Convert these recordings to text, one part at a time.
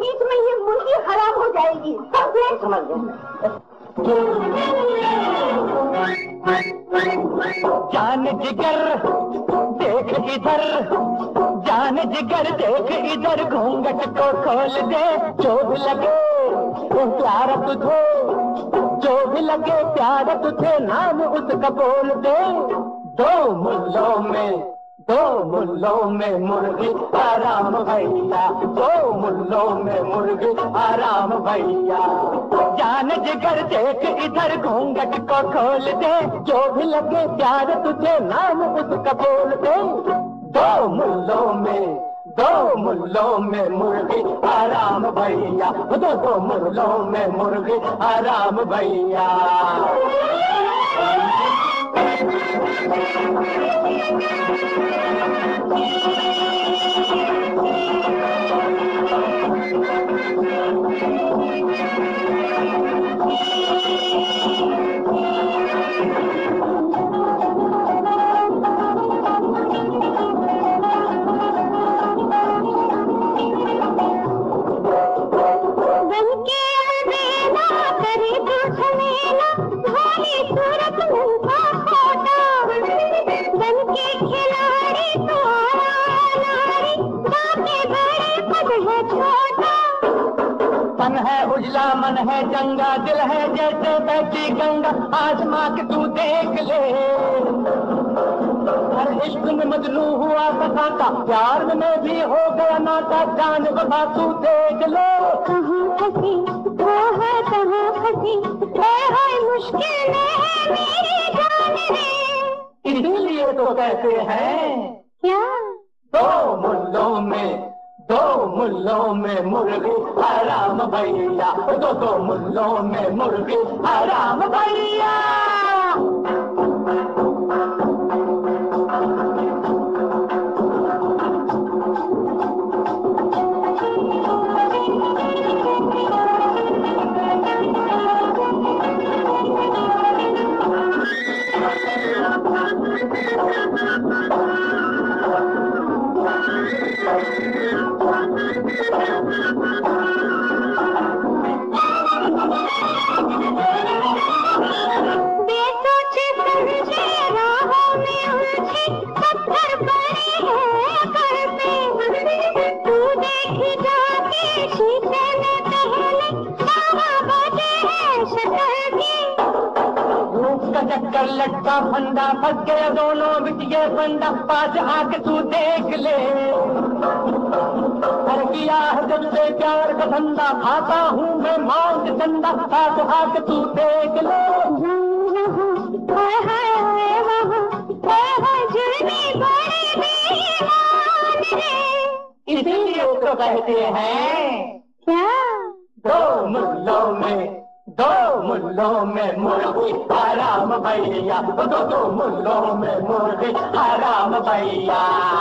बीच में ये मुर्गी हराम हो जाएगी। समझ गए। जान जिगर देख इधर, जान जिगर देख इधर, घूंघट को खोल दे, जो भी लगे प्यार तुझे, जो भी लगे प्यार तुझे, नाम उसका बोल दे। दो मुल्लों में मुर्गी आराम भैया, दो मुल्लों में मुर्गी आराम भैया। जान जिगर देख इधर, घूंघट को खोल दे, जो भी लगे प्यार तुझे, नाम उसका बोल दे। दो मुल्लों में मुर्गी आराम भैया, दो मुल्लों में मुर्गी आराम भैया। तन है उजला मन है चंगा, दिल है जैसे बहती गंगा, आजमा के तू देख ले। हर इश्क में मजनू हुआ सका, प्यार में भी हो गया नाता, जान बता तू देख ले। कहाँ फंसी वो है कहाँ फंसी, है मुश्किल में है मेरी जान रे। इसीलिए तो कहते हैं क्या दो मुल्लों में मुर्गी हराम भैया, दो मुल्लों में मुर्गी हराम भैया। चक्कर लटका फंदा, फंस गया दोनों बिटिए फंदा, पास आके तू देख ले। कर किया है जब से प्यार का धंधा, खाता हूँ मैं मौत चंदा, पास आके तू देख ले। इसीलिए तो कहते हैं क्या दो मुल्लों में मुर्गी हराम भैया, दो मुल्लों में मुर्गी हराम भैया।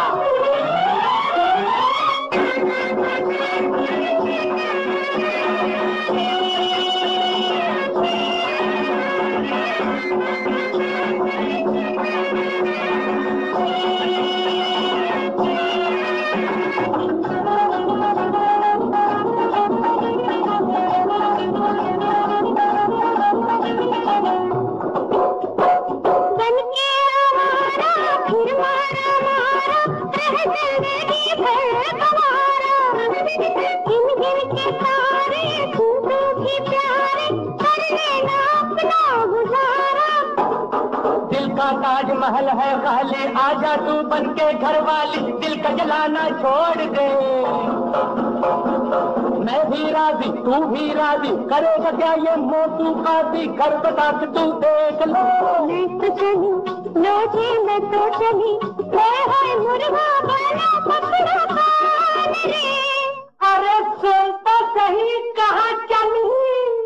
ताजमहल है खाली, आजा तू बनके घर वाली, दिल का जलाना छोड़ दे। मैं भी राजी तू भी राजी, करेगा क्या ये मोटू काजी, घर बता के तू देख लो। मैं तो चली लो जी, मैं तो चली, हाय मुर्गा बना पकड़ा कान रे। अरे सुन तो सही कहाँ चली।